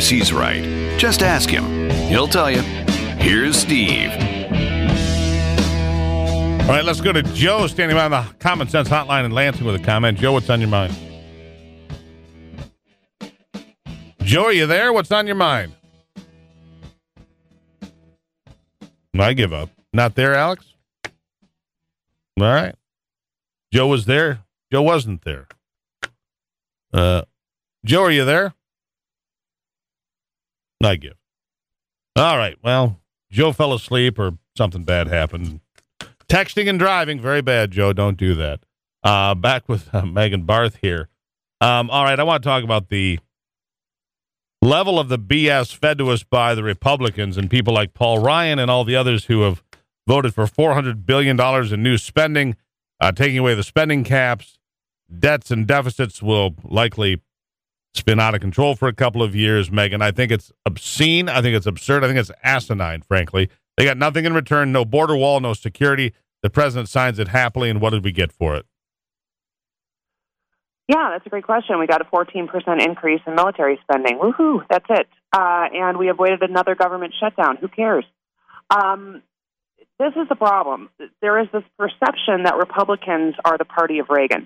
course he's right. Just ask him. He'll tell you. Here's Steve. All right, let's go to Joe standing by on the Common Sense Hotline in Lansing with a comment. Joe, what's on your mind? Joe, are you there? What's on your mind? I give up. Not there, Alex? All right. Joe was there. Joe wasn't there. Joe, are you there? I give. All right. Well, Joe fell asleep or something bad happened. Texting and driving, very bad, Joe. Don't do that. Back with Megan Barth here. All right. I want to talk about the level of the BS fed to us by the Republicans and people like Paul Ryan and all the others who have voted for $400 billion in new spending, taking away the spending caps. Debts and deficits will likely spin out of control for a couple of years, Megan. I think it's obscene. I think it's absurd. I think it's asinine, frankly. They got nothing in return, no border wall, no security. The president signs it happily, and what did we get for it? Yeah, that's a great question. We got a 14% increase in military spending. Woohoo, that's it. And we avoided another government shutdown. Who cares? This is the problem. There is this perception that Republicans are the party of Reagan.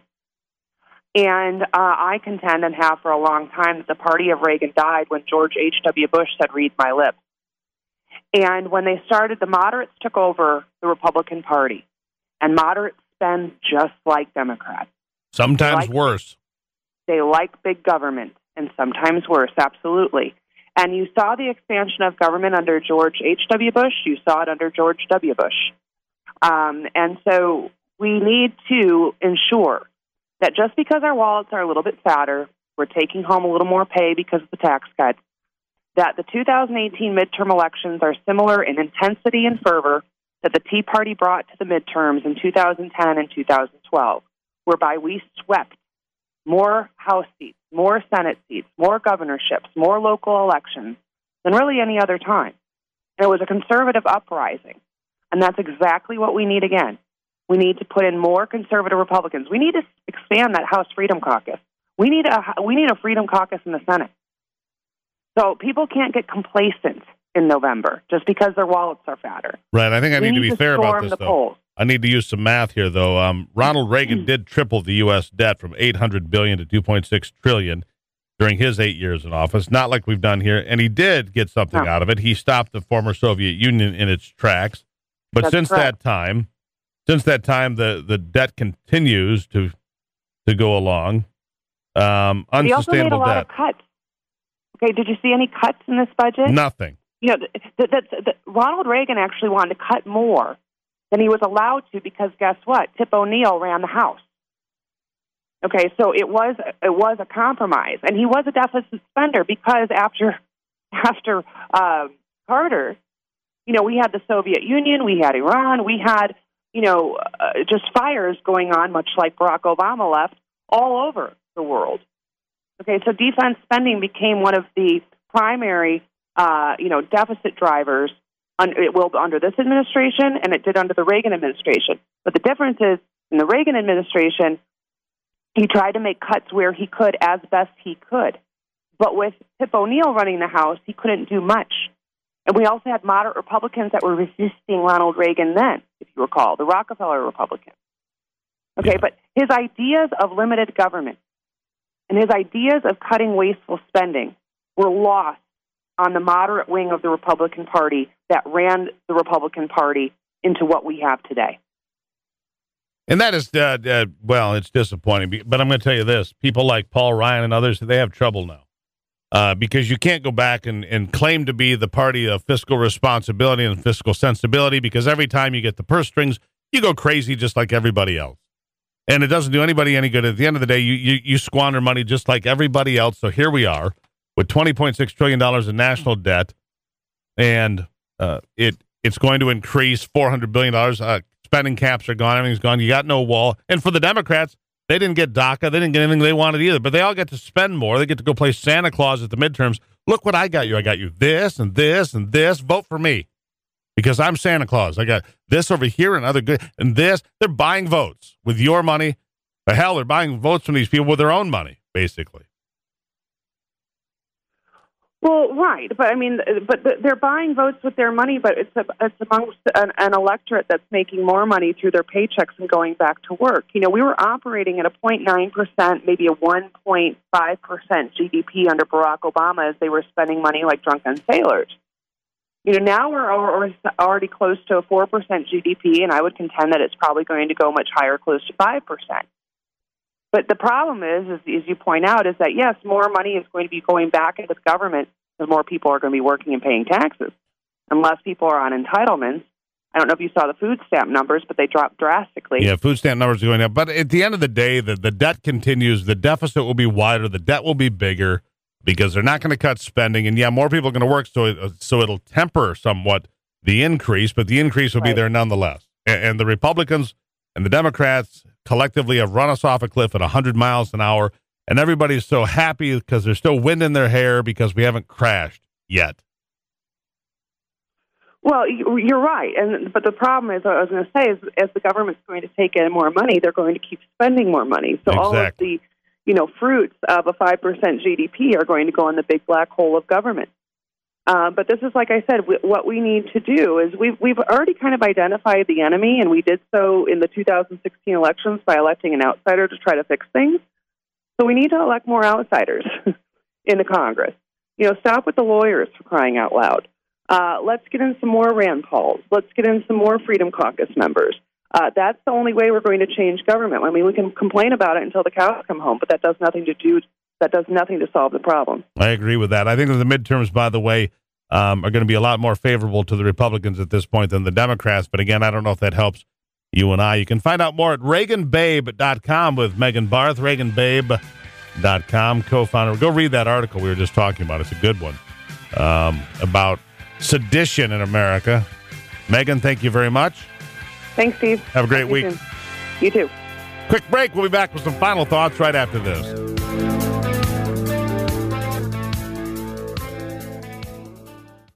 And I contend and have for a long time that the party of Reagan died when George H.W. Bush said, read my lips. And when they started, the moderates took over the Republican Party. And moderates spend just like Democrats. Sometimes worse. They like big government, and sometimes worse, absolutely. And you saw the expansion of government under George H.W. Bush. You saw it under George W. Bush. And so we need to ensure that just because our wallets are a little bit fatter, we're taking home a little more pay because of the tax cuts, that the 2018 midterm elections are similar in intensity and fervor that the Tea Party brought to the midterms in 2010 and 2012, whereby we swept more House seats, more Senate seats, more governorships, more local elections than really any other time. And it was a conservative uprising, and that's exactly what we need again. We need to put in more conservative Republicans. We need to expand that House Freedom Caucus. We need a Freedom Caucus in the Senate. So people can't get complacent in November just because their wallets are fatter. Right. I think I need to be fair about this, though. Polls. I need to use some math here, though. Ronald Reagan did triple the U.S. debt from $800 billion to $2.6 trillion during his 8 years in office. Not like we've done here. And he did get something out of it. He stopped the former Soviet Union in its tracks. But That's since correct. that time, the debt continues to go along. Unsustainable He also made a lot debt. of cuts. Okay, did you see any cuts in this budget? Nothing. You know, Ronald Reagan actually wanted to cut more than he was allowed to because guess what? Tip O'Neill ran the House. Okay, so it was a compromise, and he was a deficit spender because after Carter, you know, we had the Soviet Union, we had Iran, we had just fires going on, much like Barack Obama left, all over the world. Okay, so defense spending became one of the primary, deficit drivers. It will under this administration, and it did under the Reagan administration. But the difference is, in the Reagan administration, he tried to make cuts where he could as best he could. But with Tip O'Neill running the House, he couldn't do much. And we also had moderate Republicans that were resisting Ronald Reagan then, if you recall, the Rockefeller Republicans. Okay, but his ideas of limited government and his ideas of cutting wasteful spending were lost on the moderate wing of the Republican Party that ran the Republican Party into what we have today. And that is, it's disappointing. But I'm going to tell you this. People like Paul Ryan and others, they have trouble now. Because you can't go back and claim to be the party of fiscal responsibility and fiscal sensibility, because every time you get the purse strings, you go crazy just like everybody else. And it doesn't do anybody any good. At the end of the day, you squander money just like everybody else. So here we are with $20.6 trillion in national debt, and it's going to increase $400 billion. Spending caps are gone. Everything's gone. You got no wall. And for the Democrats, they didn't get DACA. They didn't get anything they wanted either. But they all get to spend more. They get to go play Santa Claus at the midterms. Look what I got you. I got you this and this and this. Vote for me because I'm Santa Claus. I got this over here and other good and this. They're buying votes with your money. The hell, they're buying votes from these people with their own money, basically. Well, right, but I mean, they're buying votes with their money, but it's amongst an electorate that's making more money through their paychecks and going back to work. You know, we were operating at a 0.9%, maybe a 1.5% GDP under Barack Obama as they were spending money like drunken sailors. You know, now we're already close to a 4% GDP, and I would contend that it's probably going to go much higher, close to 5%. But the problem is, as you point out, is that, yes, more money is going to be going back into the government because more people are going to be working and paying taxes. And less people are on entitlements. I don't know if you saw the food stamp numbers, but they dropped drastically. Yeah, food stamp numbers are going up. But at the end of the day, the debt continues. The deficit will be wider. The debt will be bigger because they're not going to cut spending. And, yeah, more people are going to work, so it'll temper somewhat the increase, but the increase will be there nonetheless. And the Republicans and the Democrats collectively have run us off a cliff at 100 miles an hour, and everybody's so happy because there's still wind in their hair because we haven't crashed yet. Well, you're right, but the problem is, I was going to say, is as the government's going to take in more money, they're going to keep spending more money. So all of the, fruits of a 5% GDP are going to go in the big black hole of government. But this is, like I said, what we need to do is we've already kind of identified the enemy, and we did so in the 2016 elections by electing an outsider to try to fix things. So we need to elect more outsiders in the Congress. You know, stop with the lawyers, for crying out loud. Let's get in some more Rand Pauls. Let's get in some more Freedom Caucus members. That's the only way we're going to change government. I mean, we can complain about it until the cows come home, but that does nothing to solve the problem. I agree with that. I think that the midterms, by the way, are going to be a lot more favorable to the Republicans at this point than the Democrats. But again, I don't know if that helps you and I. You can find out more at ReaganBabe.com with Megan Barth, ReaganBabe.com, co-founder. Go read that article we were just talking about. It's a good one about sedition in America. Megan, thank you very much. Thanks, Steve. Have a great week. You too. Quick break. We'll be back with some final thoughts right after this.